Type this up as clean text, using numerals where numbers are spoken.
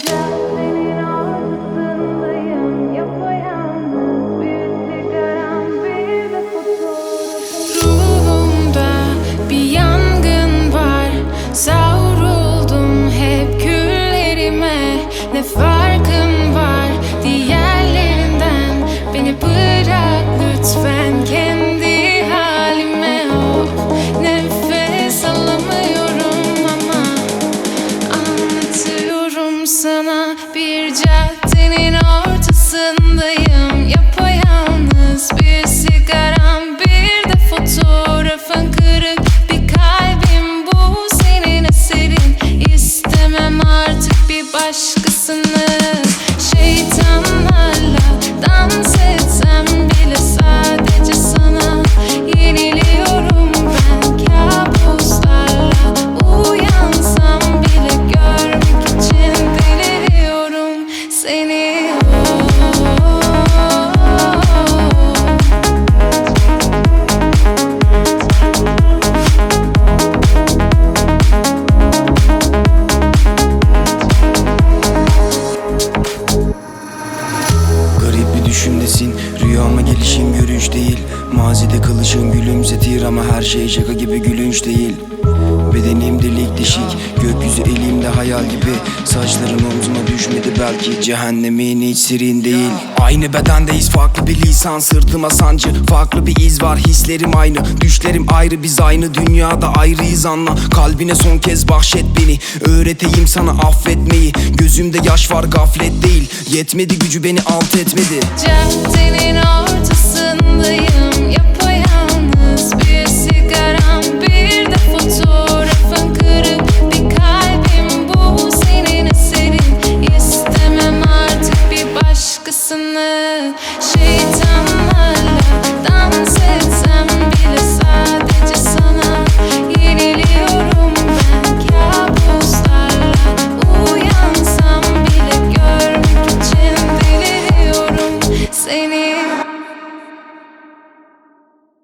caddenin ortasındayım, yapayalnız bir sigaram, bir de fotoğrafım. Ruhumda bir yangın var, savruldum hep küllerime. Ne farkım var diğerlerinden? Beni bırak lütfen kendi halime. Of, nefes alamıyorum ama anlatıyorum sana. Bir caddenin ortasındayım, yapayalnız bir sigaram, bir de fotoğrafın. Kırık bir kalbim, bu senin eserin. İstemem artık bir başkasını. Şeytanlarla dans etsem bile sadece sana yeniliyorum ben. Kabuslarla uyansam bile görmek için deliriyorum seni. Garip bir düşümdesin, rüyama gelişin görünç değil. Mazide kalışın gülümsetir ama her şey şaka gibi gülünç değil. Bedenim delik deşik, gökyüzü elimde hayal gibi. Saçların omzuma düşmedi belki, cehennemin hiç serin değil. Aynı bedendeyiz, farklı bir lisan, sırtıma sancı. Farklı bir iz var, hislerim aynı, düşlerim ayrı. Biz aynı dünyada ayrıyız, anla. Kalbine son kez bahşet beni, öğreteyim sana affetmeyi. Gözümde yaş var, gaflet değil. Yetmedi gücü, beni alt etmedi. Caddenin ortasındayım, yapayalnız